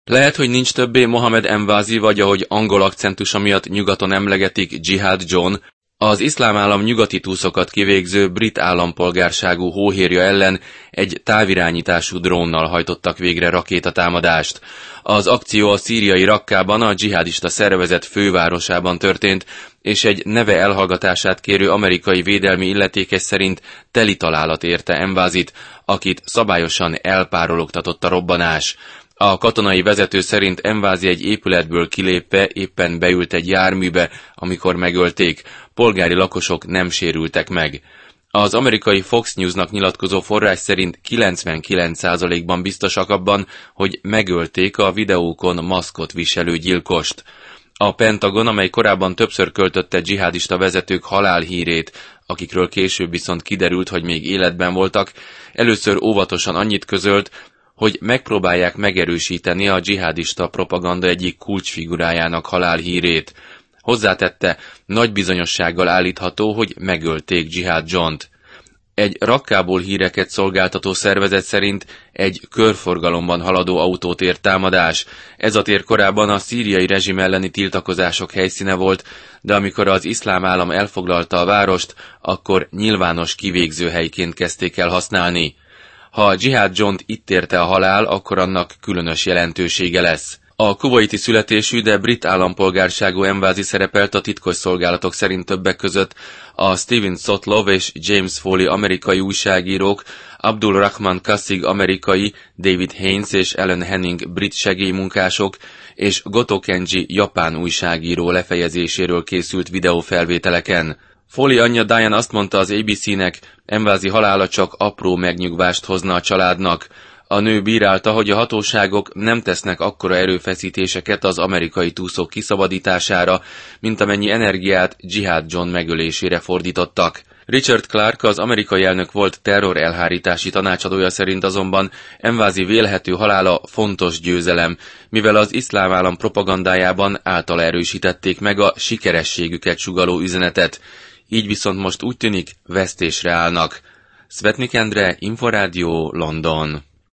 Lehet, hogy nincs többé Mohamed Envazi, vagy ahogy angol akcentusa miatt nyugaton emlegetik, Jihad John, az iszlám állam nyugati túszokat kivégző brit állampolgárságú hóhérja ellen egy távirányítású drónnal hajtottak végre rakétatámadást. Az akció a szíriai Rakkában, a dzsihádista szervezet fővárosában történt, és egy neve elhallgatását kérő amerikai védelmi illetékes szerint teli találat érte Envazit, akit szabályosan elpárologtatott a robbanás. A katonai vezető szerint Envazi egy épületből kilépve éppen beült egy járműbe, amikor megölték, polgári lakosok nem sérültek meg. Az amerikai Fox News-nak nyilatkozó forrás szerint 99%-ban biztosak abban, hogy megölték a videókon maszkot viselő gyilkost. A Pentagon, amely korábban többször költötte dzsihádista vezetők halálhírét, akikről később viszont kiderült, hogy még életben voltak, először óvatosan annyit közölt, hogy megpróbálják megerősíteni a dzsihádista propaganda egyik kulcsfigurájának halálhírét. Hozzátette, nagy bizonyossággal állítható, hogy megölték Jihad Johnt. Egy Rakkából híreket szolgáltató szervezet szerint egy körforgalomban haladó autót ért támadás. Ez a tér korábban a szíriai rezsim elleni tiltakozások helyszíne volt, de amikor az iszlám állam elfoglalta a várost, akkor nyilvános kivégzőhelyként kezdték el használni. Ha Jihad Johnt itt érte a halál, akkor annak különös jelentősége lesz. A kuvaiti születésű, de brit állampolgárságú Envazi szerepelt a titkosszolgálatok szerint többek között a Steven Sotloff és James Foley amerikai újságírók, Abdul Rahman Kassig amerikai, David Haynes és Alan Henning brit segélymunkások és Goto Kenji japán újságíró lefejezéséről készült videófelvételeken. Foley anyja Diane azt mondta az ABC-nek, Envazi halála csak apró megnyugvást hozna a családnak. A nő bírálta, hogy a hatóságok nem tesznek akkora erőfeszítéseket az amerikai túszok kiszabadítására, mint amennyi energiát Jihad John megölésére fordítottak. Richard Clark, az amerikai elnök volt terror elhárítási tanácsadója szerint azonban Envazi vélhető halála fontos győzelem, mivel az iszlám állam propagandájában általa erősítették meg a sikerességüket sugalló üzenetet. Így viszont most úgy tűnik, vesztésre állnak. Szvetnik Endre, Inforádió, London.